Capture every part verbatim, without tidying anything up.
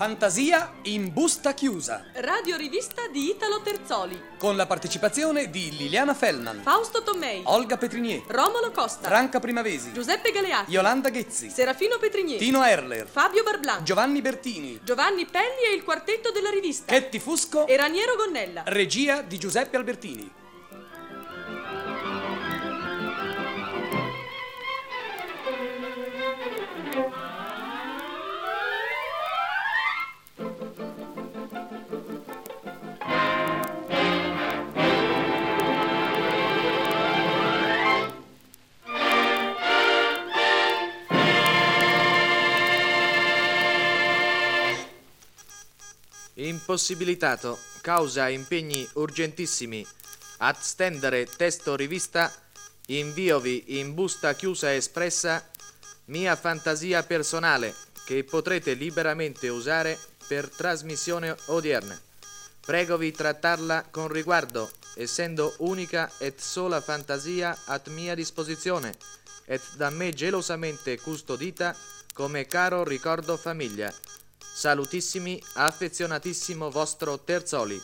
Fantasia in busta chiusa. Radiorivista di Italo Terzoli. Con la partecipazione di Liliana Fellman, Fausto Tommei, Olga Petrinier, Romolo Costa, Franca Primavesi, Giuseppe Galeazzi, Yolanda Ghezzi, Serafino Petrinier, Tino Erler, Fabio Barblan, Giovanni Bertini, Giovanni Pelli e il quartetto della rivista, Chetti Fusco e Raniero Gonnella. Regia di Giuseppe Albertini. Impossibilitato, causa impegni urgentissimi, ad stendere testo rivista, inviovi in busta chiusa espressa mia fantasia personale che potrete liberamente usare per trasmissione odierna. Pregovi trattarla con riguardo, essendo unica et sola fantasia at mia disposizione, et da me gelosamente custodita come caro ricordo famiglia. Salutissimi, affezionatissimo vostro Terzoli.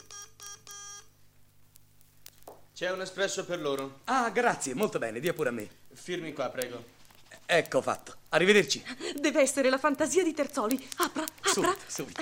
C'è un espresso per loro. Ah, grazie, molto bene, dia pure a me. Firmi qua, prego. Ecco fatto. Arrivederci. Deve essere la fantasia di Terzoli. Apra, apra. Subito, subito.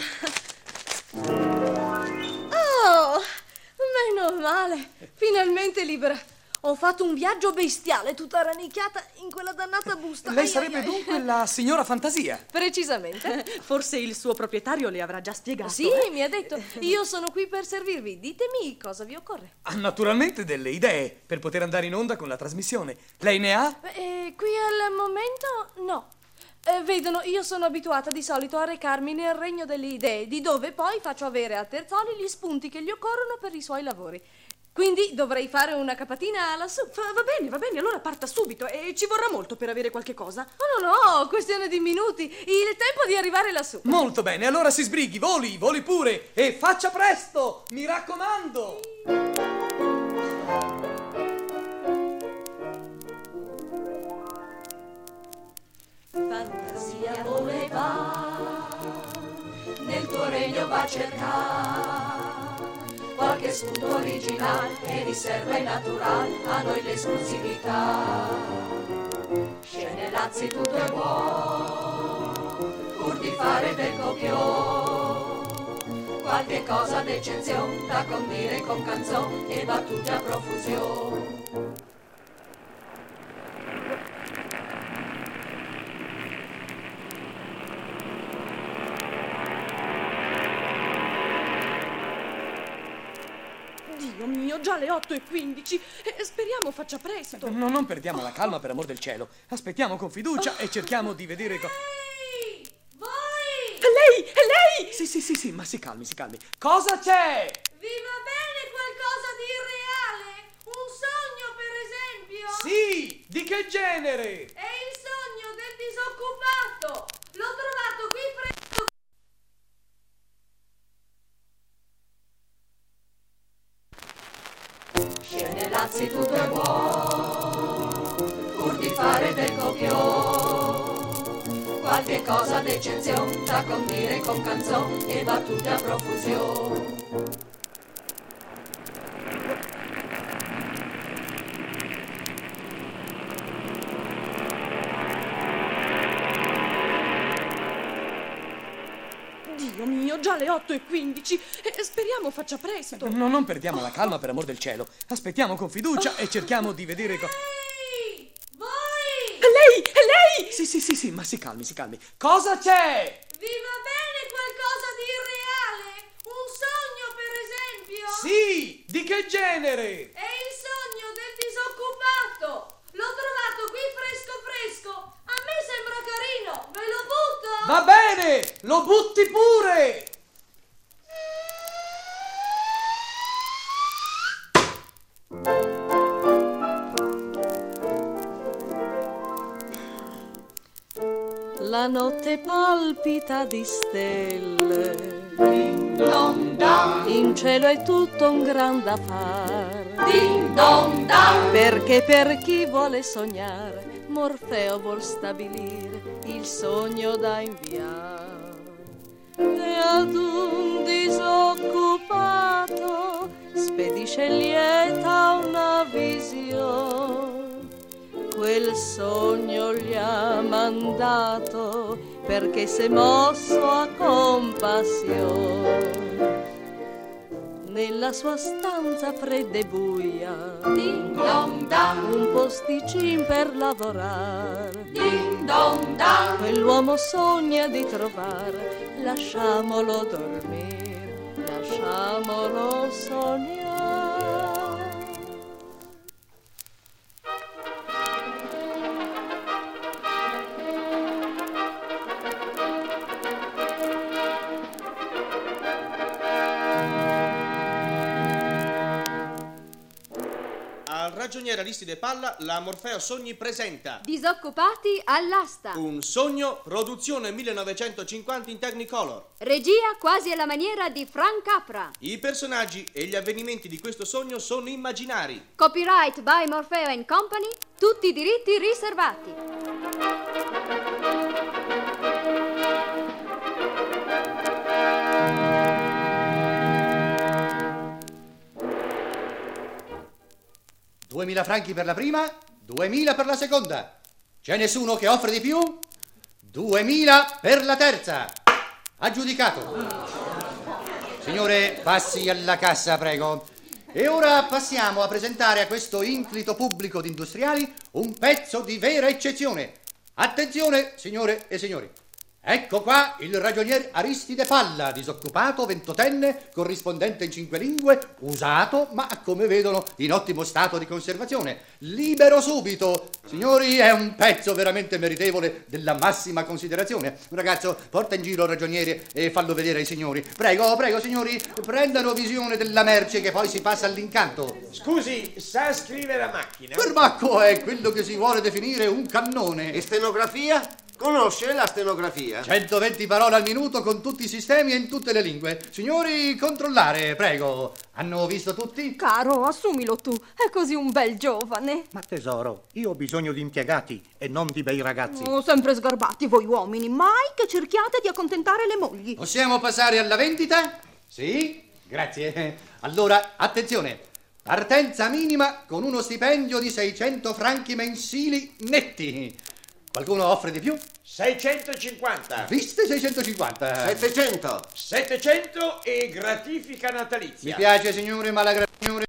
Oh, meno male. Finalmente libera. Ho fatto un viaggio bestiale, tutta rannicchiata in quella dannata busta. Lei Ai, sarebbe ai, ai. dunque la signora Fantasia? Precisamente. Forse il suo proprietario le avrà già spiegato. Sì, eh? mi ha detto. Io sono qui per servirvi. Ditemi cosa vi occorre. Ha naturalmente delle idee per poter andare in onda con la trasmissione. Lei ne ha? Eh, qui al momento no. Eh, vedono, io sono abituata di solito a recarmi nel regno delle idee, di dove poi faccio avere a Terzoli gli spunti che gli occorrono per i suoi lavori. Quindi dovrei fare una capatina lassù. Va, va bene, va bene, allora parta subito. E ci vorrà molto per avere qualche cosa? Oh no, no, questione di minuti. Il tempo di arrivare lassù. Molto bene, allora si sbrighi, voli, voli pure e faccia presto, mi raccomando. Fantasia dove va, nel tuo regno va a cercare qualche spunto originale che riserva e natural a noi l'esclusività. Scene lazzi tutto è buono, pur di fare del copione qualche cosa d'eccezione da condire con canzone e battute a profusione. Dio mio, già le otto e quindici. Eh, speriamo faccia presto. No, non perdiamo la calma, per amor del cielo. Aspettiamo con fiducia e cerchiamo di vedere co- Ehi, voi! È lei, è lei! Sì, sì, sì, sì, ma si calmi, si calmi. Cosa c'è? Vi va bene qualcosa di irreale? Un sogno, per esempio? Sì, di che genere? È il sogno del disoccupato. L'ho trovato qui presso. Scene lazzi tutto è buono, pur di fare del copione qualche cosa d'eccezione da condire con canzone e battute a profusione. Dio mio, già le otto e quindici. Eh, speriamo faccia presto. No, non perdiamo la calma, per amor del cielo. Aspettiamo con fiducia e cerchiamo di vedere co- Ehi, voi! È lei, è lei! Sì, sì, sì, sì, ma si calmi, si calmi. Cosa c'è? Vi va bene qualcosa di irreale? Un sogno, per esempio? Sì, di che genere? È il sogno del disoccupato. L'ho trovato qui fresco fresco. A me sembra carino. Ve lo butto? Va bene, lo butti pure! La notte palpita di stelle, Ding dong dang, in cielo è tutto un gran da far. ding dong dang, Perché per chi vuole sognare, Morfeo vuol stabilire il sogno da inviare. E ad un disoccupato spedisce lieta una visione. Quel sogno gli ha mandato perché s'è mosso a compassione. Nella sua stanza fredda e buia, Ding dong da, un posticin per lavorar. ding dong da, Quell'uomo sogna di trovar, lasciamolo dormire, lasciamolo sognare. Al ragioniere Aristide Palla, la Morfeo Sogni presenta Disoccupati all'asta. Un sogno, produzione millenovecentocinquanta in Technicolor. Regia quasi alla maniera di Frank Capra. I personaggi e gli avvenimenti di questo sogno sono immaginari. Copyright by Morfeo and Company. Tutti i diritti riservati. duemila franchi per la prima, duemila per la seconda. C'è nessuno che offre di più? duemila per la terza. Aggiudicato. Signore, passi alla cassa, prego. E ora passiamo a presentare a questo inclito pubblico di industriali un pezzo di vera eccezione. Attenzione, signore e signori. Ecco qua il ragionier Aristide Palla, disoccupato, ventotenne, corrispondente in cinque lingue, usato, ma come vedono in ottimo stato di conservazione. Libero subito. Signori, è un pezzo veramente meritevole della massima considerazione. Un ragazzo, porta in giro il ragioniere e fallo vedere ai signori. Prego, prego, signori, prendano visione della merce che poi si passa all'incanto. Scusi, sa scrivere a macchina? Perbacco è quello che si vuole definire un cannone. E stenografia? Conosce la stenografia? centoventi parole al minuto con tutti i sistemi e in tutte le lingue. Signori, controllare, prego. Hanno visto tutti? Caro, assumilo tu, è così un bel giovane. Ma tesoro, io ho bisogno di impiegati e non di bei ragazzi. Oh, sempre sgarbati voi uomini, mai che cerchiate di accontentare le mogli. Possiamo passare alla vendita? Sì, grazie. Allora, attenzione. Partenza minima con uno stipendio di seicento franchi mensili netti. Qualcuno offre di più? seicentocinquanta. Viste seicentocinquanta. settecento. settecento e gratifica natalizia. Mi piace, signore, ma la gra- signore...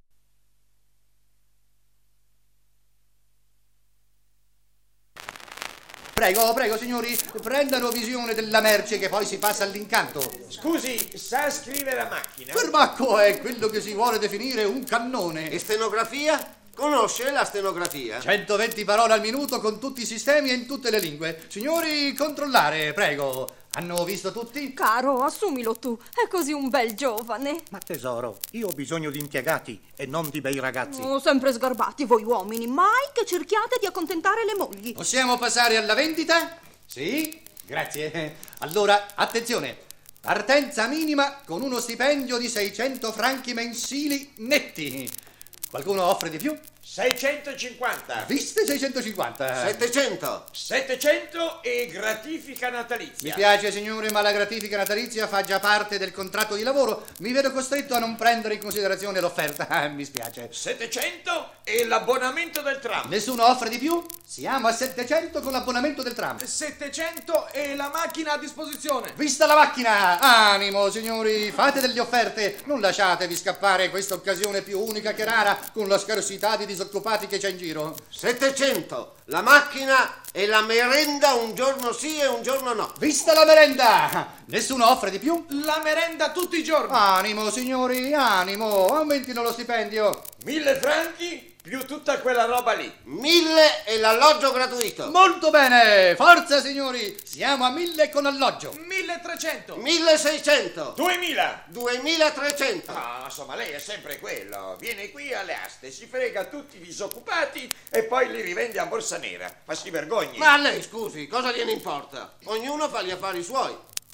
Prego, prego, signori, prendano visione della merce che poi si passa all'incanto. Scusi, sa scrivere a macchina? Perbacco è quello che si vuole definire un cannone. E stenografia? Conosce la stenografia? centoventi parole al minuto con tutti i sistemi e in tutte le lingue. Signori, controllare, prego. Hanno visto tutti? Caro, assumilo tu, è così un bel giovane. Ma tesoro, io ho bisogno di impiegati e non di bei ragazzi. Oh, sempre sgarbati voi uomini, mai che cerchiate di accontentare le mogli. Possiamo passare alla vendita? Sì, grazie. Allora, attenzione. Partenza minima con uno stipendio di seicento franchi mensili netti. Qualcuno offre di più? seicentocinquanta. Viste seicentocinquanta. settecento. settecento e gratifica natalizia. Mi piace, signore, ma la gratifica natalizia fa già parte del contratto di lavoro. Mi vedo costretto a non prendere in considerazione l'offerta. Ah, mi spiace. settecento e l'abbonamento del tram. Nessuno offre di più? Siamo a settecento con l'abbonamento del tram. settecento e la macchina a disposizione. Vista la macchina! Animo, signori, fate delle offerte. Non lasciatevi scappare questa occasione più unica che rara con la scarsità di disoccupati che c'è in giro. settecento. La macchina e la merenda un giorno sì e un giorno no. Vista la merenda! Nessuno offre di più? La merenda tutti i giorni. Animo, signori, animo, aumentino lo stipendio. Mille franchi più tutta quella roba lì. Mille e l'alloggio gratuito. Molto bene, forza, signori, siamo a mille con alloggio. milletrecento. milleseicento. duemila. duemilatrecento. Ah, insomma, lei è sempre quello. Viene qui alle aste, si frega tutti i disoccupati e poi li rivende a borsa nera. Ma si vergogni. Ma a lei, scusi, cosa gliene importa? Ognuno fa gli affari suoi.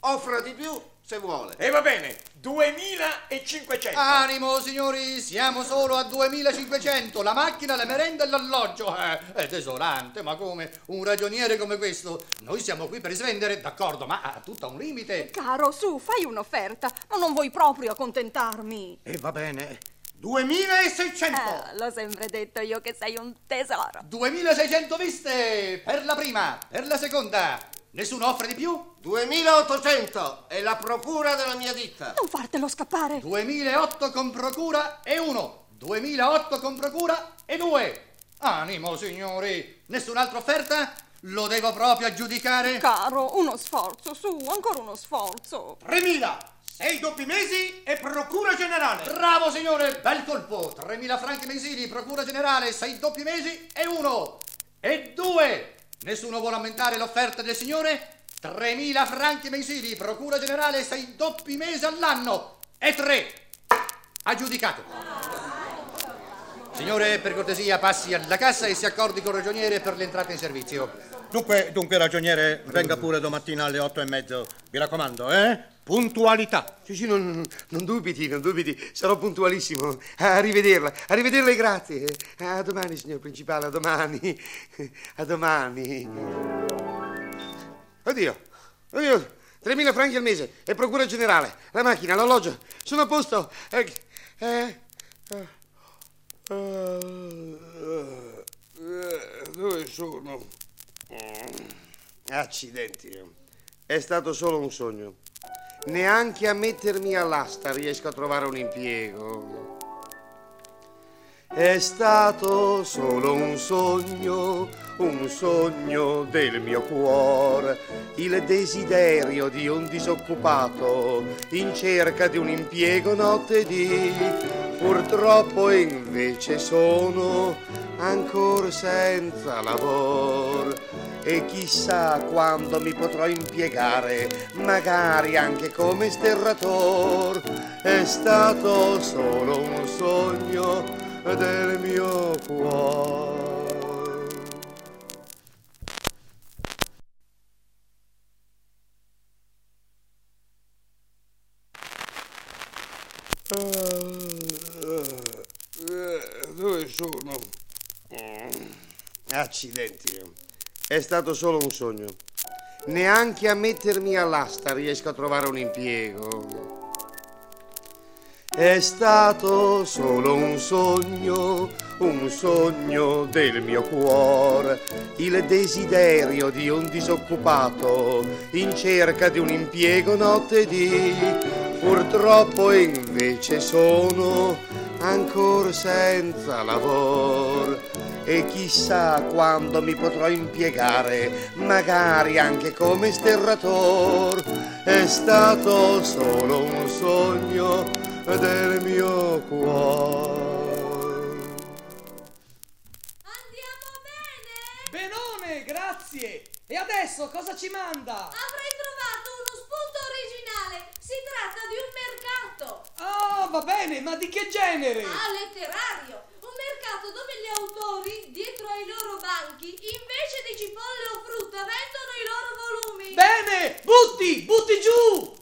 offra di più se vuole. E va bene, duemilacinquecento. Animo, signori, siamo solo a duemilacinquecento. La macchina, la merenda e l'alloggio. Eh, è desolante, ma come? Un ragioniere come questo? Noi siamo qui per svendere, d'accordo, ma ha tutto un limite. Caro, su, fai un'offerta. Ma non vuoi proprio accontentarmi. E va bene. duemilaseicento. Eh, l'ho sempre detto io che sei un tesoro. duemilaseicento viste per la prima, per la seconda. Nessuno offre di più? duemilaottocento è la procura della mia ditta. Non fartelo scappare. duemilaotto con procura e uno. duemilaotto con procura e due. Animo, signori. Nessun'altra offerta? Lo devo proprio aggiudicare? Caro, uno sforzo, su, ancora uno sforzo. tremila. Sei doppi mesi e procura generale. Bravo, signore, bel colpo. tremila franchi mensili, procura generale, sei doppi mesi e uno. E due. Nessuno vuole aumentare l'offerta del signore? tremila franchi mensili, procura generale, sei doppi mesi all'anno. E tre. Aggiudicato. Signore, per cortesia, passi alla cassa e si accordi col ragioniere per l'entrata in servizio. Dunque, dunque, ragioniere, venga pure domattina alle otto e mezzo. Mi raccomando, eh? Puntualità. Sì, sì, non, non dubiti, non dubiti, sarò puntualissimo. Arrivederla, arrivederla e grazie. A domani, signor principale, a domani. A domani. Oddio, oddio, tremila franchi al mese e procura generale, la macchina, l'alloggio, sono a posto. Eh, eh, eh, eh, dove sono? Accidenti, è stato solo un sogno. Neanche a mettermi all'asta riesco a trovare un impiego. È stato solo un sogno, un sogno del mio cuore, il desiderio di un disoccupato in cerca di un impiego notte e dì. Purtroppo invece sono ancora senza lavoro. E chissà quando mi potrò impiegare, magari anche come sterrator. È stato solo un sogno del mio cuore. Dove sono? Accidenti. È stato solo un sogno. Neanche a mettermi all'asta riesco a trovare un impiego. È stato solo un sogno, un sogno del mio cuore, il desiderio di un disoccupato in cerca di un impiego notte e dì. Purtroppo invece sono ancora senza lavoro. E chissà quando mi potrò impiegare, magari anche come sterrator. È stato solo un sogno del mio cuore. Andiamo bene? Benone, grazie. E adesso cosa ci manda? Avrei trovato uno spunto originale. Si tratta di un mercato. Ah, va bene, ma di che genere? Ah, letterario. Un mercato dove gli autori, dietro ai loro banchi, invece di cipolle o frutta, vendono i loro volumi. Bene, butti, butti giù.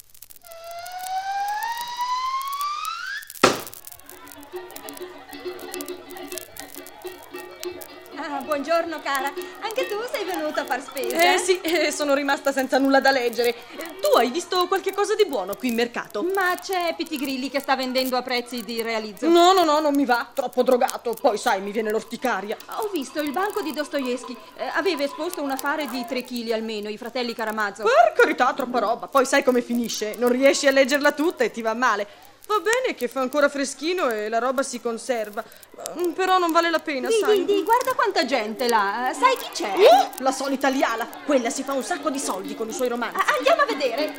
Ah, buongiorno cara, anche tu sei venuta a far spesa? Eh sì, eh, sono rimasta senza nulla da leggere. Eh, tu hai visto qualche cosa di buono qui in mercato? Ma c'è Pitigrilli che sta vendendo a prezzi di realizzo. No, no, no, non mi va, troppo drogato. Poi sai, mi viene l'orticaria. Ho visto il banco di Dostoevsky, eh, aveva esposto un affare di tre chili almeno, i fratelli Karamazov. Per carità, troppa roba. Poi sai come finisce, non riesci a leggerla tutta e ti va male. Va bene che fa ancora freschino e la roba si conserva, però non vale la pena, di, sai. Di, di, guarda quanta gente là. Sai chi c'è? Uh, la solita Liala. Quella si fa un sacco di soldi con i suoi romanzi. Andiamo a vedere.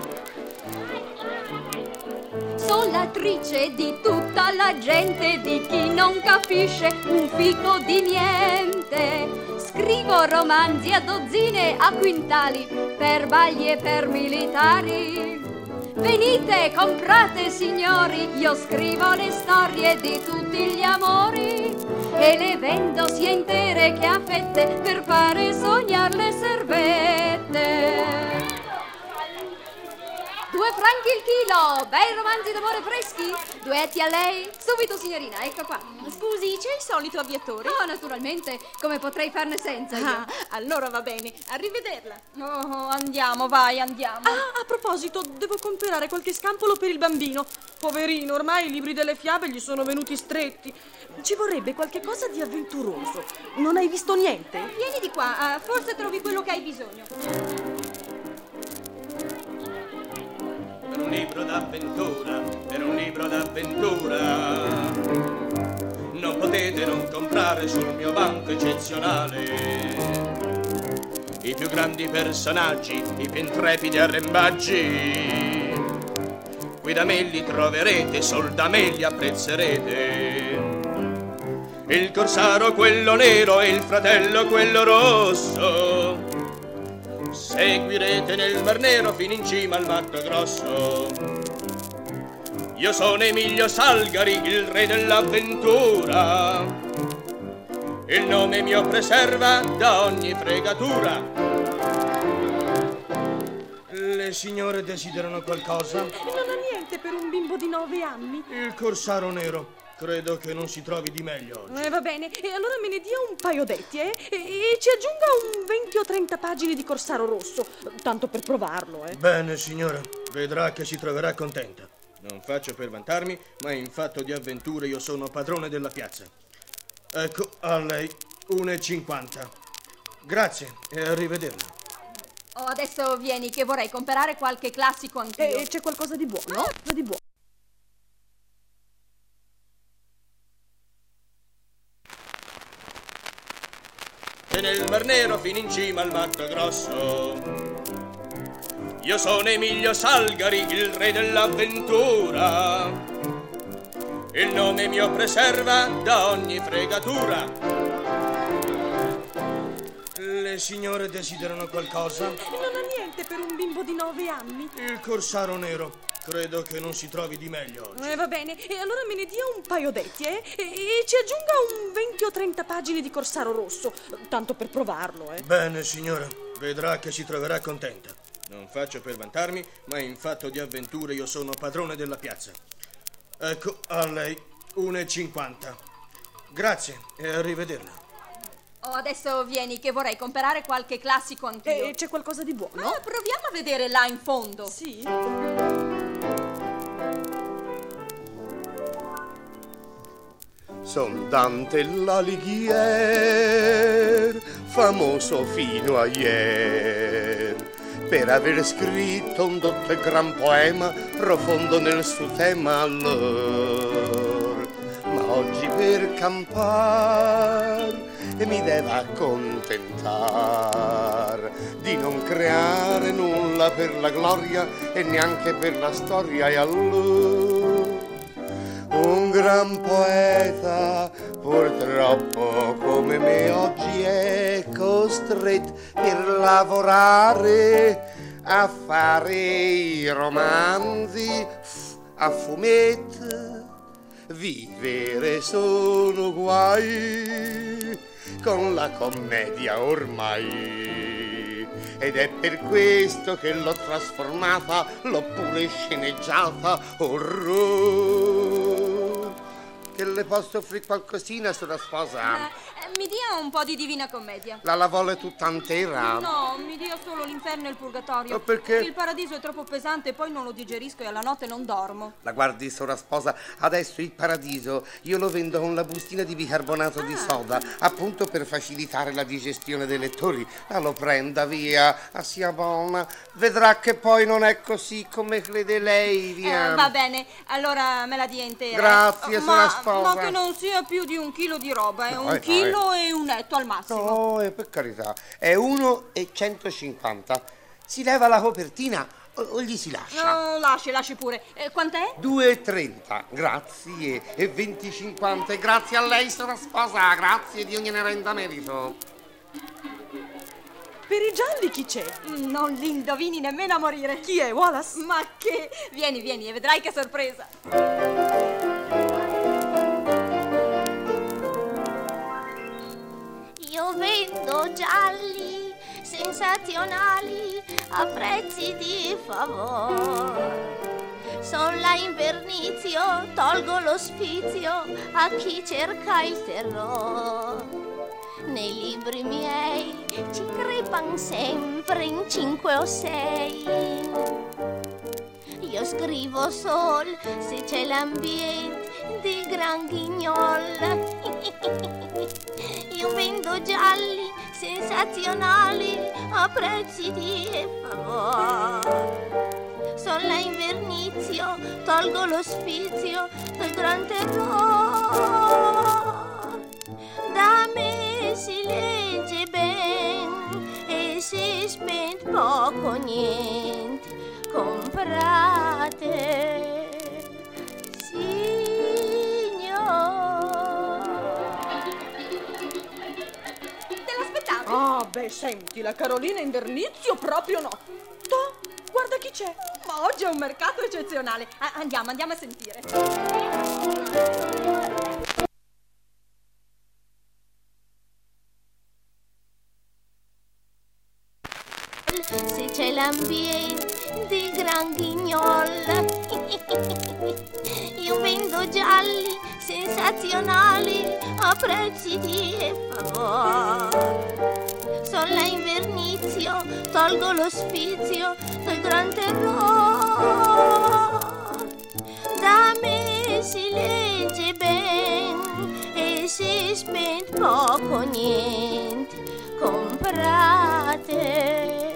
Son l'attrice di tutta la gente, di chi non capisce un fico di niente. Scrivo romanzi a dozzine, a quintali, per bagli e per militari. Venite, comprate signori, io scrivo le storie di tutti gli amori e le vendo sia intere che a fette per fare sognar le servette. franchi il chilo, bei romanzi d'amore freschi, duetti a lei, subito signorina, ecco qua. Scusi, c'è il solito avviatore? Oh, naturalmente, come potrei farne senza io? Ah, allora va bene, arrivederla. Oh, andiamo, vai, andiamo. Ah, a proposito, devo comprare qualche scampolo per il bambino. Poverino, ormai i libri delle fiabe gli sono venuti stretti. Ci vorrebbe qualche cosa di avventuroso. Non hai visto niente? Vieni di qua, ah, forse trovi quello che hai bisogno. Per un libro d'avventura, per un libro d'avventura, non potete non comprare sul mio banco eccezionale i più grandi personaggi, i più intrepidi arrembaggi. Qui da me li troverete, sol da me li apprezzerete. Il corsaro quello nero e il fratello quello rosso, seguirete nel Mar Nero fino in cima al Matto Grosso. Io sono Emilio Salgari, il re dell'avventura. Il nome mio preserva da ogni fregatura. Le signore desiderano qualcosa? Non ha niente per un bimbo di nove anni. Il corsaro nero. Credo che non si trovi di meglio oggi. Eh, va bene, e allora me ne dia un paio detti, eh? E, e ci aggiunga un venti o trenta pagine di corsaro rosso, tanto per provarlo, eh? Bene, signora, vedrà che si troverà contenta. Non faccio per vantarmi, ma in fatto di avventure io sono padrone della piazza. Ecco, a lei, uno e cinquanta. Grazie e arrivederla. Oh, adesso vieni che vorrei comprare qualche classico anch'io. E c'è qualcosa di buono? Ah. Di buono. E nel Mar Nero fino in cima al Matto Grosso. Io sono Emilio Salgari, il re dell'avventura. Il nome mio preserva da ogni fregatura. Le signore desiderano qualcosa? Non ha niente per un bimbo di nove anni. Il corsaro nero. Credo che non si trovi di meglio oggi. Eh, va bene, e allora me ne dia un paio detti, eh? E, e ci aggiunga un venti o trenta pagine di corsaro rosso, tanto per provarlo, eh? Bene, signora, vedrà che si troverà contenta. Non faccio per vantarmi, ma in fatto di avventure io sono padrone della piazza. Ecco, a lei, uno e cinquanta. Grazie e arrivederla. Oh, adesso vieni che vorrei comprare qualche classico anch'io. E c'è qualcosa di buono? Ah, proviamo a vedere là in fondo. Sì. Son Dante l'Alighier, famoso fino a ieri, per aver scritto un dotto e gran poema profondo nel suo tema allora. Ma oggi per campar mi deve accontentar di non creare nulla per la gloria e neanche per la storia, e allora un gran poeta purtroppo come me oggi è costretto per lavorare a fare i romanzi a fumetti. Vivere sono guai con la commedia ormai, ed è per questo che l'ho trasformata, l'ho pure sceneggiata orrore. Che le posso offrire qualcosina sulla sposa? Eh, mi dia un po' di Divina Commedia. La la vuole tutta intera? No, mi dia solo l'Inferno e il Purgatorio. Ma perché? Il Paradiso è troppo pesante e poi non lo digerisco e alla notte non dormo. La guardi, sora sposa, adesso il Paradiso io lo vendo con la bustina di bicarbonato ah. di soda, appunto per facilitare la digestione dei lettori. La lo prenda via, sia buona. Vedrà che poi non è così come crede lei, via. Eh, va bene, allora me la dia intera. Grazie, eh. sora ma, sposa. ma che non sia più di un chilo di roba, è no, un eh, chilo no, eh. e un etto al massimo. No, eh, per carità, è uno e centocinquanta. Si leva la copertina o, o gli si lascia? No, lasci, lasci pure. Eh, quant'è? due e trenta, grazie. E venti e cinquanta, e grazie a lei, sora sposa, grazie, Dio gliene renda merito. Per i gialli chi c'è? Non li indovini nemmeno a morire. Chi è, Wallace? Ma che? Vieni, vieni e vedrai che sorpresa. Io vendo gialli sensazionali a prezzi di favore. Son là in vernizio, tolgo l'ospizio a chi cerca il terror. Nei libri miei ci crepan sempre in cinque o sei. Io scrivo sol se c'è l'ambiente di Gran Guignol. Io vendo gialli sensazionali a prezzi di favor. Son là in vernizio, tolgo l'ospizio del gran terror. Da me si legge ben e si spende poco niente. Comprate, signor. Te l'aspettavi? Ah, beh, senti, la Carolina in vernizio proprio no. Toh, guarda chi c'è. Ma oggi è un mercato eccezionale. Ah, andiamo, andiamo a sentire. Se c'è l'ambiente di Gran Guignol. Io vendo gialli sensazionali a prezzi di favor. Son là in vernizio, tolgo l'ospizio del gran terror. Da me si legge ben e si spende poco niente. Comprate,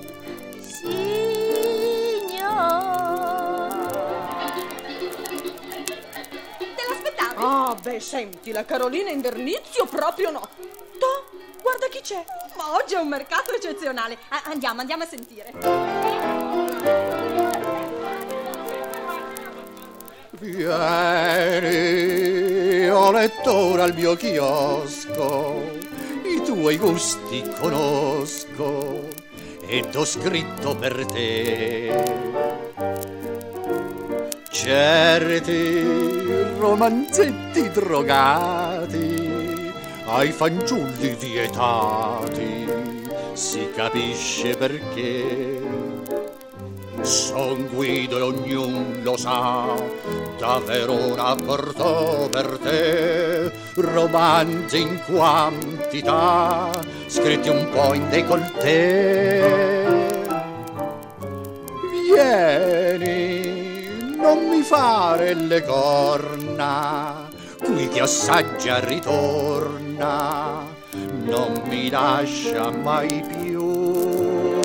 Ah, beh, senti, la Carolina in vernizio proprio no. Toh, guarda chi c'è. Ma oggi è un mercato eccezionale. Ah, andiamo, andiamo a sentire. Vieni, o lettore, al mio chiosco, i tuoi gusti conosco ed ho scritto per te certi romanzetti drogati ai fanciulli vietati, si capisce perché. Son Guido e ognuno lo sa, da Verona portò per te romanzi in quantità, scritti un po' in décolleté. Vieni, non mi fare le corna, qui chi assaggia ritorna, non mi lascia mai più.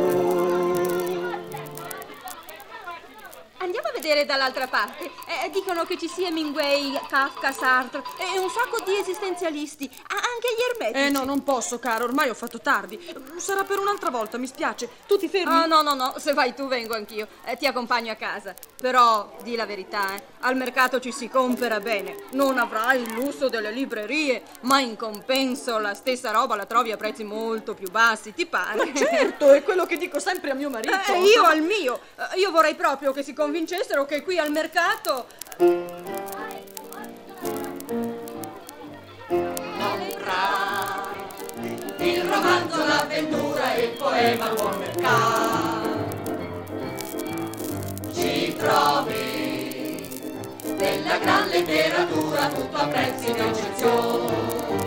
Andiamo a vedere dall'altra parte. Eh, dicono che ci sia Hemingway, Kafka, Sartre e un sacco di esistenzialisti, ah, anche gli ermetici. Eh no, non posso, caro, ormai ho fatto tardi. Sarà per un'altra volta, mi spiace. Tu ti fermi? Oh, no, no, no, se vai tu vengo anch'io. Eh, ti accompagno a casa. Però, di la verità, eh, al mercato ci si compera bene. Non avrai il lusso delle librerie, ma in compenso la stessa roba la trovi a prezzi molto più bassi, ti pare? Ma certo, è quello che dico sempre a mio marito. Eh, io al mio. Eh, io vorrei proprio che si convincessero che qui al mercato... Il romanzo, l'avventura e il poema buon mercato. Ci trovi nella gran letteratura tutto a prezzi di eccezione.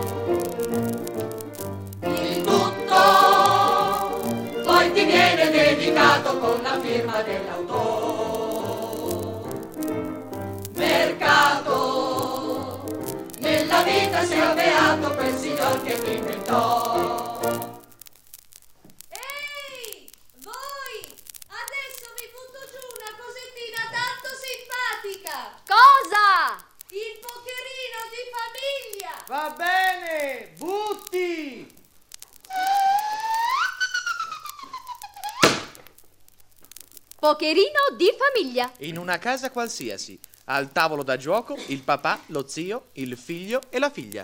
Il tutto poi ti viene dedicato con la firma dell'autore. Mercato, nella vita si è beato quel signor che ti inventò. Ehi, voi! Adesso vi butto giù una cosettina tanto simpatica. Cosa? Il pokerino di famiglia. Va bene, butti! Pokerino di famiglia. In una casa qualsiasi, al tavolo da gioco, il papà, lo zio, il figlio e la figlia.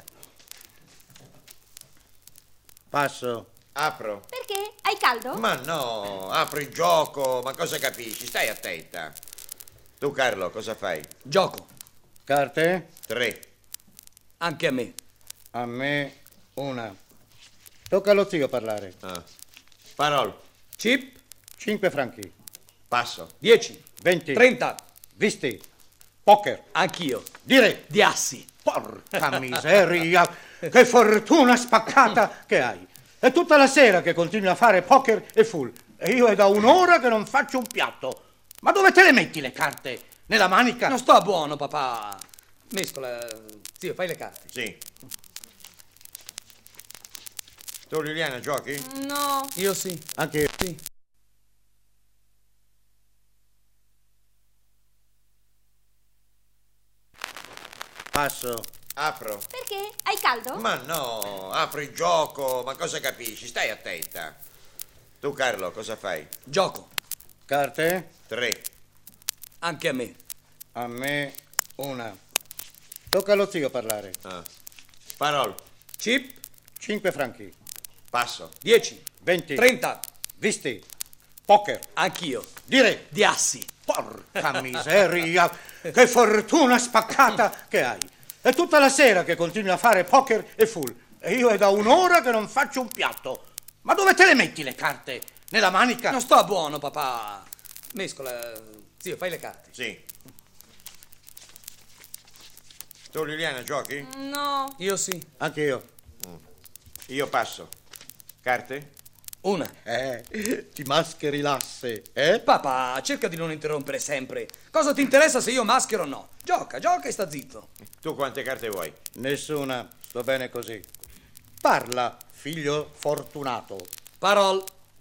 Passo. Apro. Perché? Hai caldo? Ma no, apri il gioco, ma cosa capisci? Stai attenta. Tu, Carlo, cosa fai? Gioco. Carte? Tre. Anche a me. A me una. Tocca allo zio parlare. Ah. Parol. Chip. Cinque franchi. Passo. Dieci. Venti. Trenta. Visti? Poker. Anch'io. Dire. Di assi. Porca miseria, che fortuna spaccata che hai. È tutta la sera che continui a fare poker e full. E io è da un'ora che non faccio un piatto. Ma dove te le metti le carte? Nella manica? Non sto buono, papà. Mescola. Zio, fai le carte. Sì. Tu, Liliana, giochi? No. Io sì. Anche io. Sì. Passo. Apro. Perché? Hai caldo? Ma no, apri il gioco, ma cosa capisci? Stai attenta. Tu, Carlo, cosa fai? Gioco. Carte? Tre. Anche a me. A me una. Tocca allo zio parlare. Ah. Parol. Chip. Cinque franchi. Passo. Dieci. Venti. Trenta. Visti? Poker. Anch'io. Dire. Di assi. Porca miseria, che fortuna spaccata che hai. È tutta la sera che continui a fare poker e full. E io è da un'ora che non faccio un piatto. Ma dove te le metti le carte? Nella manica? Non sto buono, papà. Mescola. Zio, fai le carte. Sì. Tu, Liliana, giochi? No. Io sì. Anche io. Mm. Io passo. Carte? Una. Eh, ti mascheri l'asse, eh? Papà, cerca di non interrompere sempre. Cosa ti interessa se io maschero o no? Gioca, gioca e sta zitto. Tu quante carte vuoi? Nessuna, sto bene così. Parla, figlio fortunato. Parol.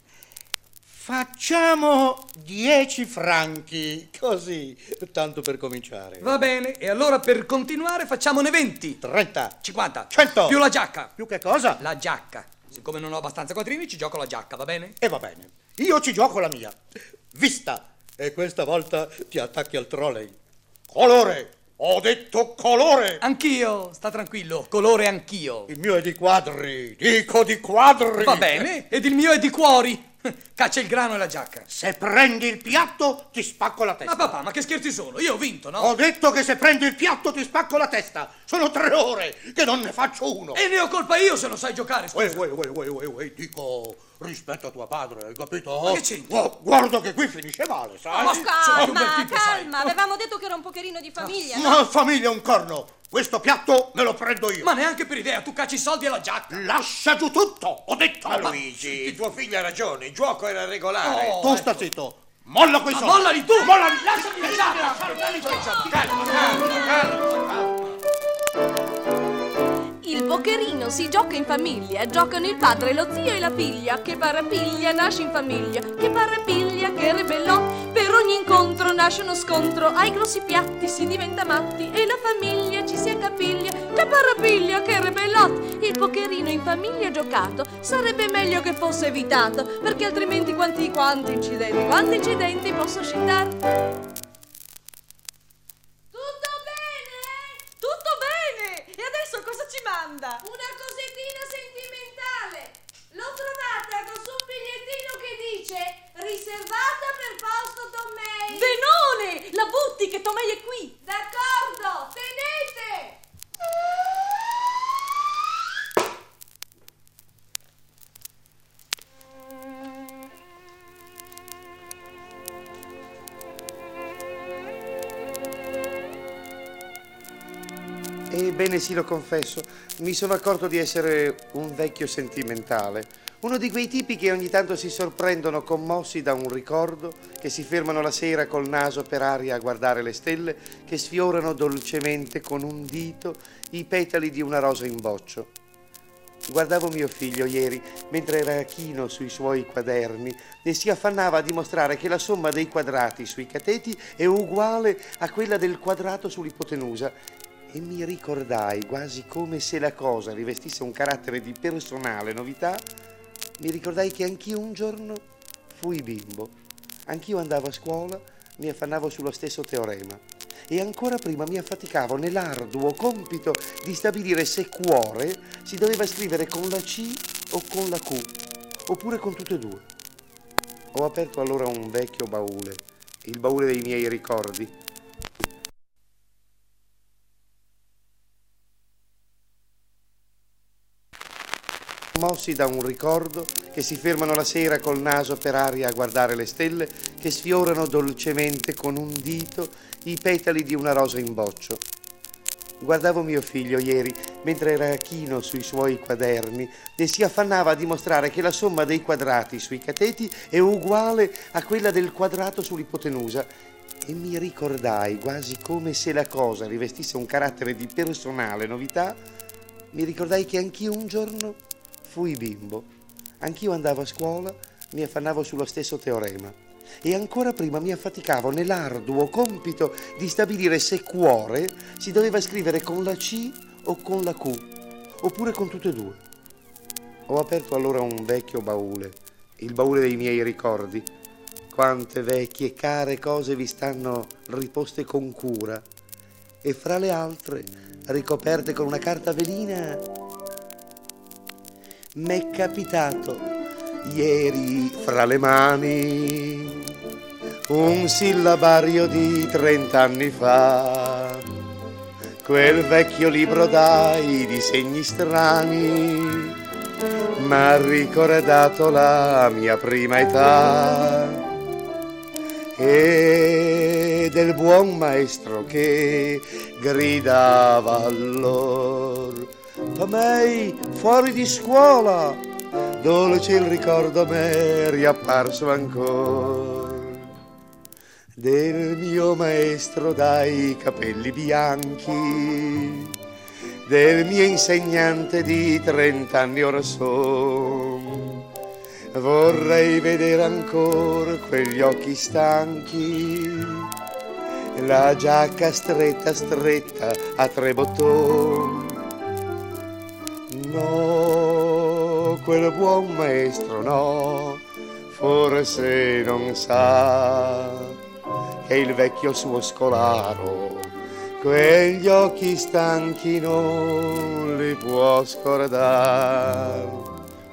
Facciamo dieci franchi, così, tanto per cominciare. Va bene, e allora per continuare facciamone venti. Trenta. Cinquanta. Cento. Più la giacca. Più che cosa? La giacca. Siccome non ho abbastanza quattrini, ci gioco la giacca, va bene? E va bene. Io ci gioco la mia. Vista. E questa volta ti attacchi al trolley. Colore. Ho detto colore. Anch'io. Sta tranquillo. Colore anch'io. Il mio è di quadri. Dico di quadri. Va bene. Ed il mio è di cuori. Caccia il grano e la giacca. Se prendi il piatto, ti spacco la testa. Ma papà, ma che scherzi sono? Io ho vinto, no? Ho detto che se prendi il piatto, ti spacco la testa. Sono tre ore che non ne faccio uno. E ne ho colpa io se non sai giocare, scusa. Uè, uè, uè, uè, uè, uè, dico rispetto a tuo padre, hai capito? Ma che c'entra? Gu- guarda che qui finisce male, sai? Ma Calma, un bel tipo, sai. calma. Avevamo detto che era un pocherino di famiglia. no? Ma famiglia è un corno. Questo piatto me lo prendo io. Ma neanche per idea, tu cacci i soldi e la giacca. Lascia giù tutto, ho detto. Ma Luigi, tuo figlio ha ragione, il gioco era regolare. Oh, tu sta zitto. Molla quei Ma soldi. mollali tu! Mollali. Lasciami la giacca! Calma, calma, calma, calma. Il pokerino si gioca in famiglia, giocano il padre, lo zio e la figlia. Che parapiglia nasce in famiglia, che parapiglia, che rebellò. Per ogni incontro nasce uno scontro, ai grossi piatti si diventa matti e la famiglia ci si accapiglia. Che parapiglia, che rebellot. Il pokerino in famiglia giocato sarebbe meglio che fosse evitato, perché altrimenti quanti quanti incidenti, quanti incidenti posso citare. Tutto bene? Tutto bene! E adesso cosa ci manda? Una cosettina sentimentale. L'ho trovata con su un bigliettino che dice riservata per Fausto Tomei. Venone! La butti che Tomei è qui! D'accordo, tenete! Ebbene sì, lo confesso, mi sono accorto di essere un vecchio sentimentale, uno di quei tipi che ogni tanto si sorprendono commossi da un ricordo, che si fermano la sera col naso per aria a guardare le stelle, che sfiorano dolcemente con un dito i petali di una rosa in boccio. Guardavo mio figlio ieri mentre era chino sui suoi quaderni e si affannava a dimostrare che la somma dei quadrati sui cateti è uguale a quella del quadrato sull'ipotenusa. E mi ricordai, quasi come se la cosa rivestisse un carattere di personale novità, mi ricordai che anch'io un giorno fui bimbo. Anch'io andavo a scuola, mi affannavo sullo stesso teorema. E ancora prima mi affaticavo nell'arduo compito di stabilire se cuore si doveva scrivere con la C o con la Q, oppure con tutte e due. Ho aperto allora un vecchio baule, il baule dei miei ricordi. commossi da un ricordo, che si fermano la sera col naso per aria a guardare le stelle, che sfiorano dolcemente con un dito i petali di una rosa in boccio. Guardavo mio figlio ieri mentre era chino sui suoi quaderni e si affannava a dimostrare che la somma dei quadrati sui cateti è uguale a quella del quadrato sull'ipotenusa, e mi ricordai, quasi come se la cosa rivestisse un carattere di personale novità, mi ricordai che anch'io un giorno fui bimbo. Anch'io andavo a scuola, mi affannavo sullo stesso teorema e ancora prima mi affaticavo nell'arduo compito di stabilire se cuore si doveva scrivere con la C o con la Q, oppure con tutte e due. Ho aperto allora un vecchio baule, il baule dei miei ricordi. Quante vecchie e care cose vi stanno riposte con cura, e fra le altre, ricoperte con una carta velina, m'è capitato ieri fra le mani un sillabario di trent'anni fa, quel vecchio libro dai disegni strani m'ha ricordato la mia prima età, e del buon maestro che gridava allor: Tomei, fuori di scuola! Dolce il ricordo m'è riapparso ancor del mio maestro dai capelli bianchi, del mio insegnante di trent'anni or son. Vorrei vedere ancora quegli occhi stanchi, la giacca stretta stretta a tre bottoni. No, quel buon maestro no, forse non sa che il vecchio suo scolaro quegli occhi stanchi non li può scordare.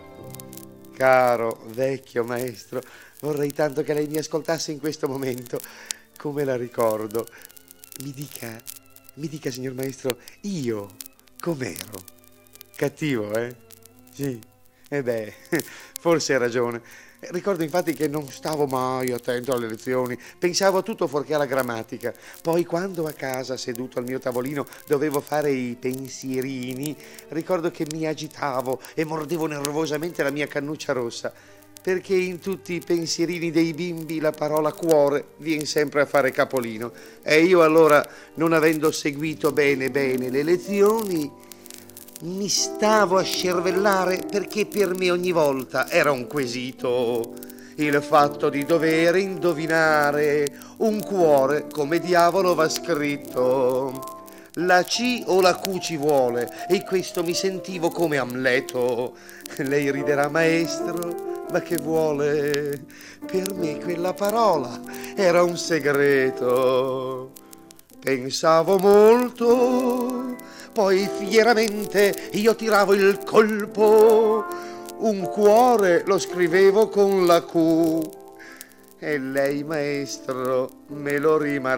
Caro vecchio maestro, vorrei tanto che lei mi ascoltasse in questo momento. Come la ricordo. Mi dica, mi dica, signor maestro, io com'ero? Cattivo, eh? Sì. E beh, forse ha ragione. Ricordo infatti che non stavo mai attento alle lezioni, pensavo a tutto fuorché alla grammatica. Poi quando a casa, seduto al mio tavolino, dovevo fare i pensierini, ricordo che mi agitavo e mordevo nervosamente la mia cannuccia rossa, perché in tutti i pensierini dei bimbi la parola cuore viene sempre a fare capolino. E io allora, non avendo seguito bene bene le lezioni, mi stavo a scervellare, perché per me ogni volta era un quesito il fatto di dover indovinare un cuore come diavolo va scritto. La C o la Q ci vuole, e questo mi sentivo come Amleto. Lei riderà, maestro, ma che vuole? Per me quella parola era un segreto. Pensavo molto, poi fieramente io tiravo il colpo, un cuore lo scrivevo con la Q, e lei, maestro, me lo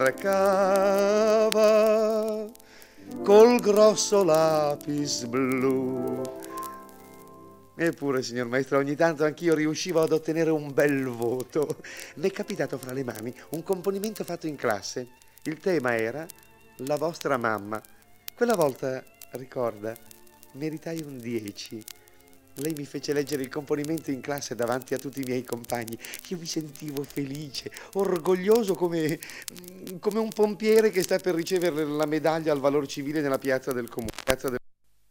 rimarcava col grosso lapis blu. Eppure, signor maestro, ogni tanto anch'io riuscivo ad ottenere un bel voto. Mi è capitato fra le mani un componimento fatto in classe. Il tema era la vostra mamma. Quella volta, ricorda, meritai un dieci. Lei mi fece leggere il componimento in classe davanti a tutti i miei compagni. Io mi sentivo felice, orgoglioso come, come un pompiere che sta per ricevere la medaglia al valor civile nella piazza del comune. Piazza del...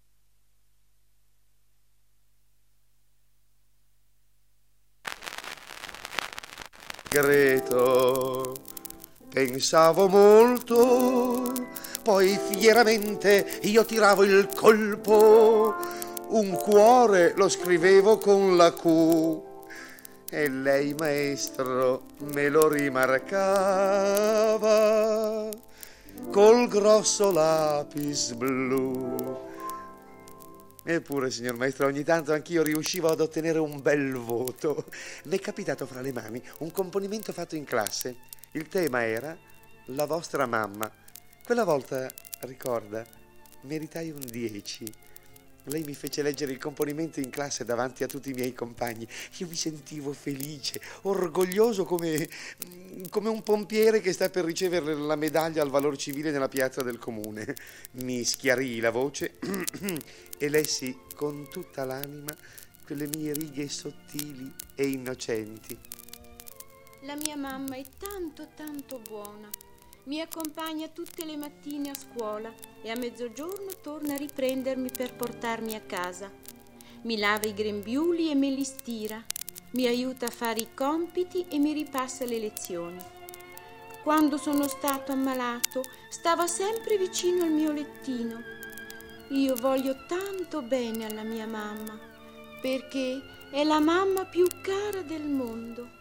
Segreto. Pensavo molto, poi fieramente io tiravo il colpo, un cuore lo scrivevo con la Q, e lei, maestro, me lo rimarcava col grosso lapis blu. Eppure, signor maestro, ogni tanto anch'io riuscivo ad ottenere un bel voto. Mi è capitato fra le mani un componimento fatto in classe. Il tema era la vostra mamma. Quella volta, ricorda, meritai un dieci. Lei mi fece leggere il componimento in classe davanti a tutti i miei compagni. Io mi sentivo felice, orgoglioso come, come un pompiere che sta per ricevere la medaglia al valor civile nella piazza del comune. Mi schiarii la voce e lessi con tutta l'anima quelle mie righe sottili e innocenti. La mia mamma è tanto tanto buona. Mi accompagna tutte le mattine a scuola e a mezzogiorno torna a riprendermi per portarmi a casa. Mi lava i grembiuli e me li stira. Mi aiuta a fare i compiti e mi ripassa le lezioni. Quando sono stato ammalato, stava sempre vicino al mio lettino. Io voglio tanto bene alla mia mamma, perché è la mamma più cara del mondo.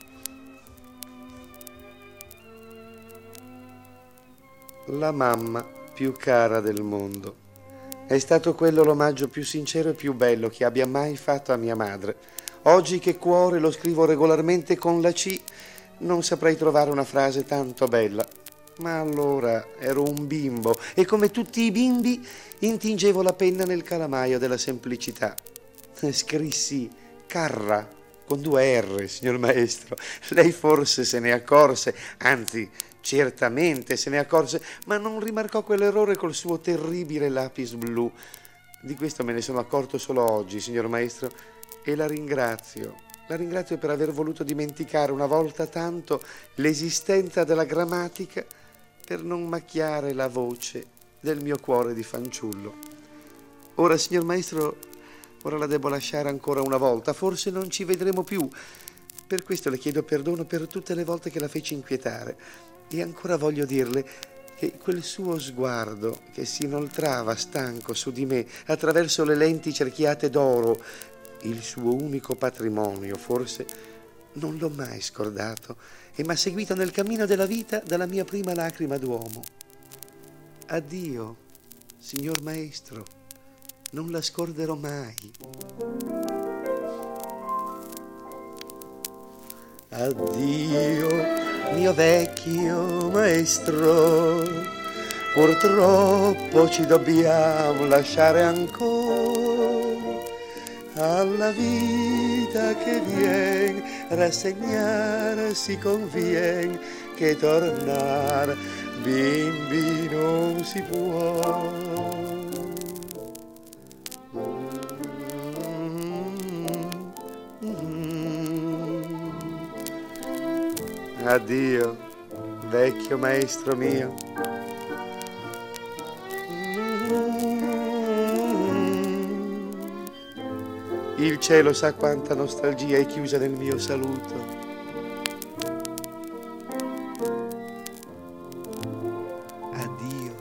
La mamma più cara del mondo. È stato quello l'omaggio più sincero e più bello che abbia mai fatto a mia madre. Oggi che cuore lo scrivo regolarmente con la C, non saprei trovare una frase tanto bella. Ma allora ero un bimbo e come tutti i bimbi intingevo la penna nel calamaio della semplicità. Scrissi Carra con due R, signor maestro. Lei forse se ne accorse, anzi certamente se ne accorse, ma non rimarcò quell'errore col suo terribile lapis blu. Di questo me ne sono accorto solo oggi, signor maestro, e la ringrazio. La ringrazio per aver voluto dimenticare una volta tanto l'esistenza della grammatica per non macchiare la voce del mio cuore di fanciullo. Ora, signor maestro, ora la devo lasciare ancora una volta, forse non ci vedremo più. Per questo le chiedo perdono per tutte le volte che la feci inquietare. E ancora voglio dirle che quel suo sguardo che si inoltrava stanco su di me attraverso le lenti cerchiate d'oro, il suo unico patrimonio, forse, non l'ho mai scordato e m'ha seguito nel cammino della vita dalla mia prima lacrima d'uomo. Addio, signor maestro, non la scorderò mai. Addio, mio vecchio maestro, purtroppo ci dobbiamo lasciare ancora. Alla vita che vien rassegnare si convien, che tornar bimbi non si può. Addio, vecchio maestro mio. Il cielo sa quanta nostalgia è chiusa nel mio saluto. Addio.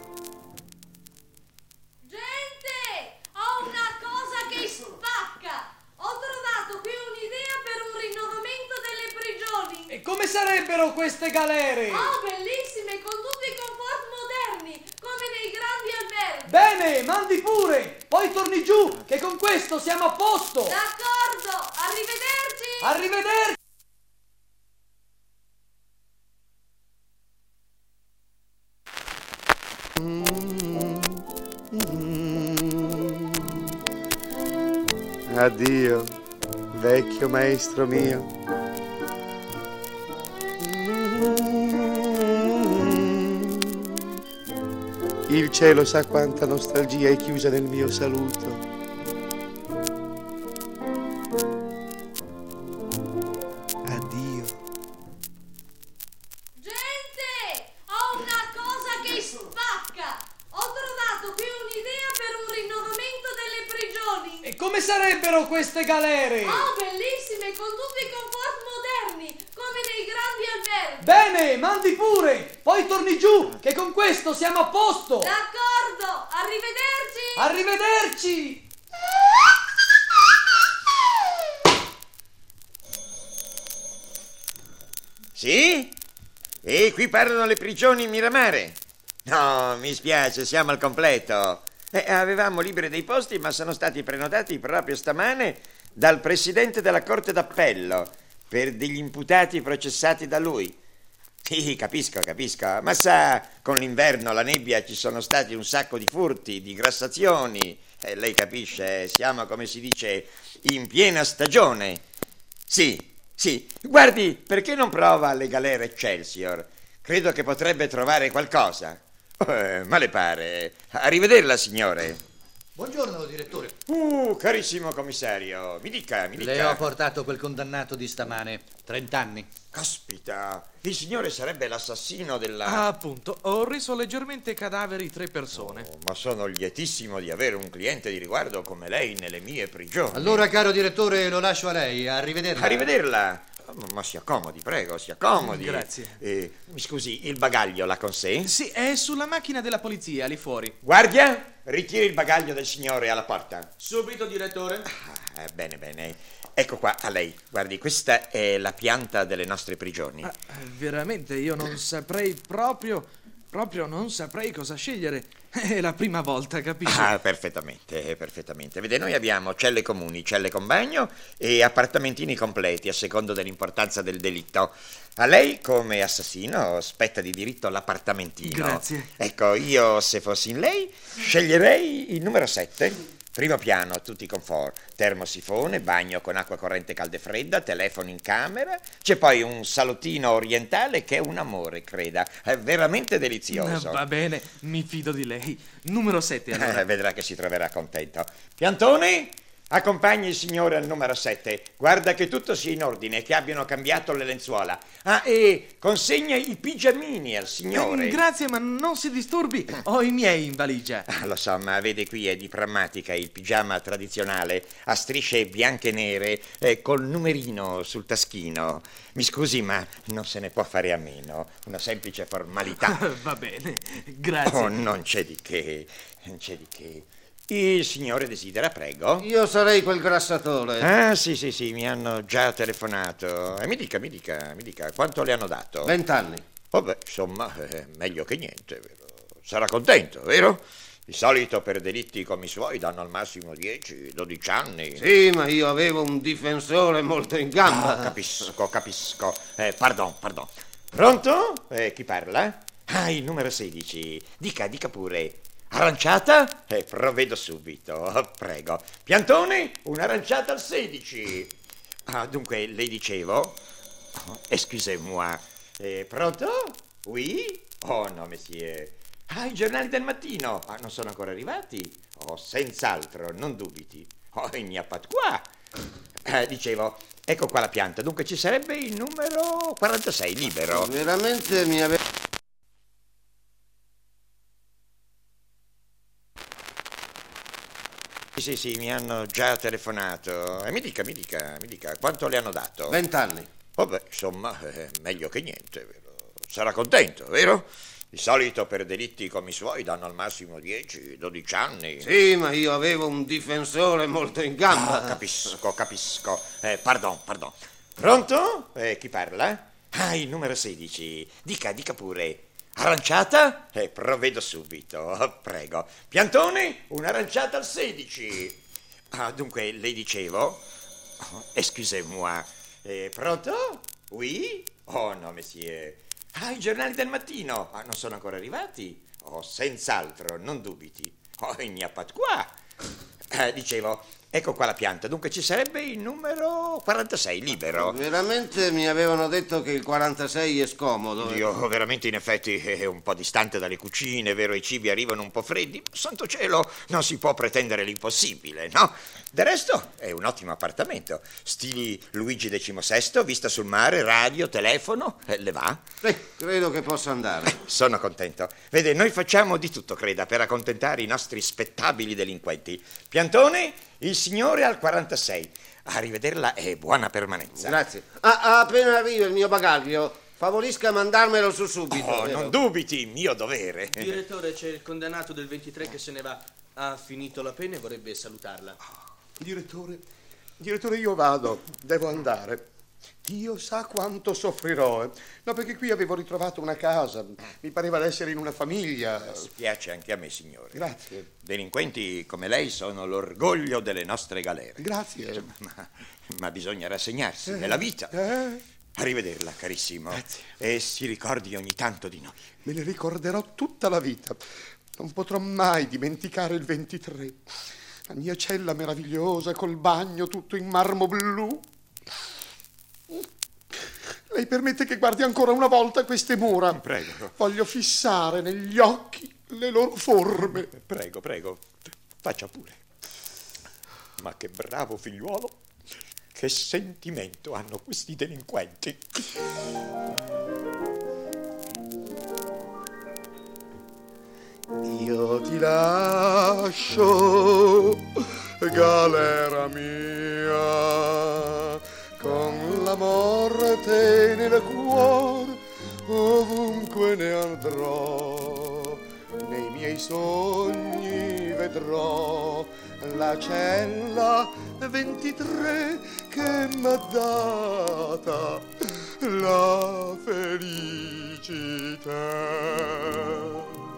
Gente, ho una cosa che spacca. Ho trovato qui un'idea per un rinnovamento delle prigioni. E come sarebbero queste galere? Oh, bellissime, con tutti i comfort moderni, come nei grandi alberghi. Bene, mandi pure. Poi torni giù, che con questo siamo a posto. D'accordo, arrivederci. Arrivederci. Addio, vecchio maestro mio. Il cielo sa quanta nostalgia è chiusa nel mio saluto. Addio. Gente, ho una cosa che spacca. Ho trovato qui un'idea per un rinnovamento delle prigioni. E come sarebbero queste galere? Oh, bellissime, con tutti i comfort moderni, come nei grandi alberghi. Bene, mandi pure. Poi torni giù, che con questo siamo a posto. D'accordo, arrivederci. Arrivederci. Sì? E qui parlano le prigioni in Miramare? No, mi spiace, siamo al completo. Eh, avevamo liberi dei posti, ma sono stati prenotati proprio stamane dal presidente della Corte d'Appello per degli imputati processati da lui. Sì, capisco, capisco. Ma sa, con l'inverno, la nebbia, ci sono stati un sacco di furti, di grassazioni Eh, lei capisce, siamo, come si dice, in piena stagione. Sì, sì. Guardi, perché non prova le galere Excelsior? Credo che potrebbe trovare qualcosa. Eh, ma le pare? Arrivederla, signore. Buongiorno, direttore. Uh, carissimo commissario, mi dica, mi dica. Le ho portato quel condannato di stamane, trent'anni. Caspita, il signore sarebbe l'assassino della... Ah, appunto, ho reso leggermente cadaveri tre persone. Oh, ma sono lietissimo di avere un cliente di riguardo come lei nelle mie prigioni. Allora, caro direttore, lo lascio a lei. Arrivederla. Arrivederla. Ma si accomodi, prego, si accomodi. Grazie. Eh, mi scusi, il bagaglio l'ha con sé? Sì, è sulla macchina della polizia, lì fuori. Guardia, ritiri il bagaglio del signore alla porta. Subito, direttore. Ah, bene, bene. Ecco qua, a lei. Guardi, questa è la pianta delle nostre prigioni. Ah, veramente, io non saprei proprio, proprio non saprei cosa scegliere. È la prima volta, capisci? Ah, perfettamente, perfettamente. Vede, noi abbiamo celle comuni, celle con bagno e appartamentini completi a secondo dell'importanza del delitto. A lei, come assassino, spetta di diritto l'appartamentino. Grazie. Ecco, io se fossi in lei sceglierei il numero sette. Primo piano, tutti i comfort, termosifone, bagno con acqua corrente calda e fredda, telefono in camera, c'è poi un salottino orientale che è un amore, creda, è veramente delizioso. Va bene, mi fido di lei. Numero sette, allora. Eh, vedrà che si troverà contento. Piantone, accompagni il signore al numero sette. Guarda che tutto sia in ordine, che abbiano cambiato le lenzuola. Ah, e consegna i pigiamini al signore. Eh, grazie, ma non si disturbi. Ho i miei in valigia. Ah, lo so, ma vede qui è di prammatica il pigiama tradizionale a strisce bianche e nere eh, col numerino sul taschino. Mi scusi, ma non se ne può fare a meno. Una semplice formalità. Va bene, grazie. Oh, non c'è di che, non c'è di che. Il signore desidera, prego. Io sarei quel grassatore. Ah, sì, sì, sì, mi hanno già telefonato. E mi dica, mi dica, mi dica, quanto le hanno dato? Vent'anni. Vabbè, insomma, eh, meglio che niente, vero? Sarà contento, vero? Di solito per delitti come i suoi danno al massimo dieci dodici anni. Sì, ma io avevo un difensore molto in gamba. Ah, capisco, capisco. Eh, pardon, pardon. Pronto? Eh, chi parla? Ah, il numero sedici. Dica, dica pure. Aranciata? Eh, provvedo subito, prego. Piantone, un'aranciata al sedici. Ah, dunque, le dicevo... Oh, excusez-moi. Eh, pronto? Oui? Oh, no, monsieur. Ah, i giornali del mattino. Ah, non sono ancora arrivati? Oh, senz'altro, non dubiti. Oh, il n'y a pas de quoi. Eh, dicevo, ecco qua la pianta. Dunque, ci sarebbe il numero quarantasei, libero. Veramente mi aveva... Sì, sì, mi hanno già telefonato. E mi dica, mi dica, mi dica, quanto le hanno dato? Vent'anni. Vabbè, insomma, eh, meglio che niente, vero? Sarà contento, vero? Di solito per delitti come i suoi danno al massimo dieci dodici anni. Sì, ma io avevo un difensore molto in gamba. Ah, capisco, capisco. Eh, pardon, pardon. Pronto? Eh, chi parla? Ah, il numero sedici. Dica, dica pure. Aranciata? Eh, provvedo subito, prego. Piantone, un'aranciata al sedici. Ah, dunque, le dicevo... Oh, excusez-moi. Eh, pronto? Oui? Oh, no, monsieur. Ah, i giornali del mattino. Ah, non sono ancora arrivati? Oh, senz'altro, non dubiti. Oh, il n'y a pas de quoi. Eh, dicevo, ecco qua la pianta. Dunque ci sarebbe il numero quarantasei, libero. Veramente mi avevano detto che il quarantasei è scomodo. Io veramente in effetti è un po' distante dalle cucine, vero? I cibi arrivano un po' freddi. Santo cielo, non si può pretendere l'impossibile, no? Del resto è un ottimo appartamento. Stili Luigi diciassette, vista sul mare, radio, telefono. Eh, le va? Sì, credo che possa andare. Eh, sono contento. Vede, noi facciamo di tutto, creda, per accontentare i nostri spettabili delinquenti. Piantone, il signore al quarantasei. A rivederla e buona permanenza. Grazie. Ah, appena arriva il mio bagaglio, favorisca a mandarmelo su subito. Oh, vero? non dubiti, mio dovere. Direttore, c'è il condannato del ventitré che se ne va. Ha finito la pena e vorrebbe salutarla. Direttore, direttore, io vado, devo andare. Dio sa quanto soffrirò. Eh. No, perché qui avevo ritrovato una casa, mi pareva d'essere in una famiglia. Spiace anche a me, signore. Grazie. Delinquenti come lei sono l'orgoglio delle nostre galere. Grazie. Ma, ma bisogna rassegnarsi, Eh, è la vita. Eh, Arrivederla, carissimo. Grazie. E si ricordi ogni tanto di noi. me ne ricorderò tutta la vita. Non potrò mai dimenticare il ventitré. questa mia cella meravigliosa col bagno tutto in marmo blu. Lei permette che guardi ancora una volta queste mura? Prego. Voglio fissare negli occhi le loro forme. Prego, prego. Faccia pure. Ma che bravo figliuolo. Che sentimento hanno questi delinquenti. Io ti lascio, galera mia, con la morte nel cuore, ovunque ne andrò. Nei miei sogni vedrò la cella ventitré che m'ha data la felicità.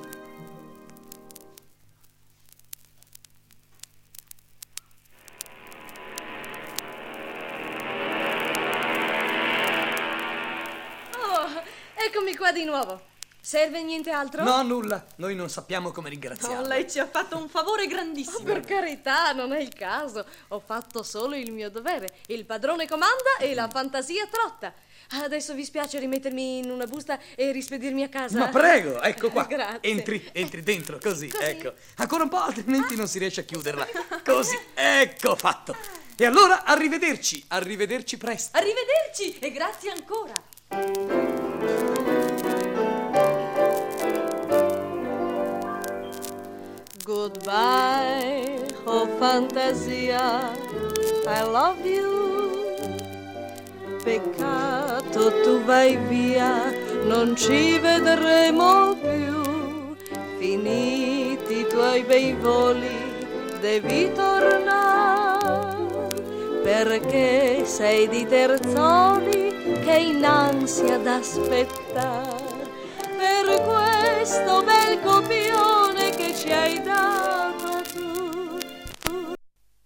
Eccomi qua di nuovo. Serve niente altro? No, nulla. Noi non sappiamo come ringraziarla. Oh, lei ci ha fatto un favore grandissimo. Oh, per carità, non è il caso. Ho fatto solo il mio dovere. Il padrone comanda e la fantasia trotta. Adesso vi spiace rimettermi in una busta e rispedirmi a casa? Ma prego, ecco qua. Grazie. Entri, entri dentro, così, così, ecco. Ancora un po', altrimenti non si riesce a chiuderla. Così, ecco fatto. E allora, arrivederci, arrivederci presto. Arrivederci e grazie ancora. Goodbye, oh fantasia, I love you. Peccato tu vai via, non ci vedremo più. Finiti i tuoi bei voli, devi tornare, perché sei di Terzoli che in ansia d'aspettare. Per questo bel copione che ci hai dato tu, tu.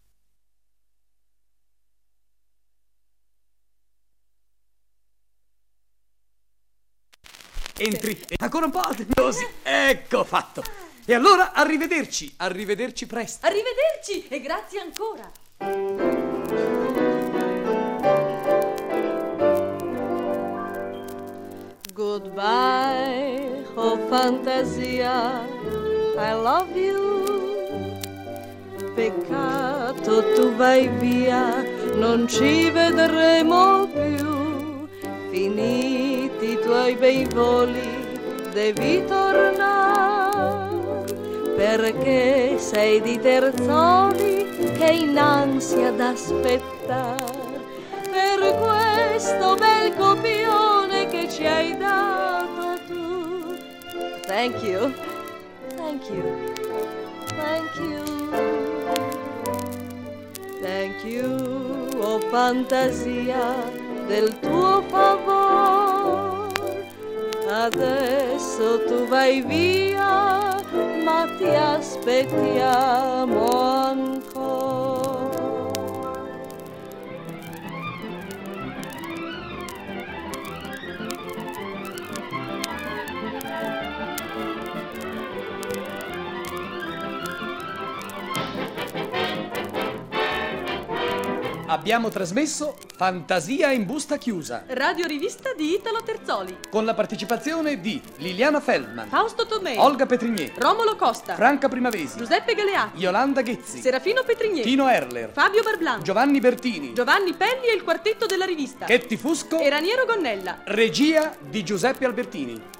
Entri, ancora un po', così, ecco fatto. E allora, arrivederci, arrivederci presto. Arrivederci e grazie ancora. Goodbye, oh fantasia, I love you. Peccato tu vai via, non ci vedremo più. Finiti i tuoi bei voli, devi tornare, perché sei di Terzoli che in ansia d'aspettare. Per questo bel copione che ci hai dato tu. Thank you, thank you, thank you, thank you, oh fantasia del tuo favor. Adesso tu vai via, ma ti aspettiamo ancora. Abbiamo trasmesso Fantasia in busta chiusa, radiorivista di Italo Terzoli, con la partecipazione di Liliana Feldman, Fausto Tomei, Olga Petrigné, Romolo Costa, Franca Primavesi, Giuseppe Galeazzi, Yolanda Ghezzi, Serafino Petrigné, Tino Erler, Fabio Barblan, Giovanni Bertini, Giovanni Pelli e il quartetto della rivista, Chetti Fusco e Raniero Gonnella. Regia di Giuseppe Albertini.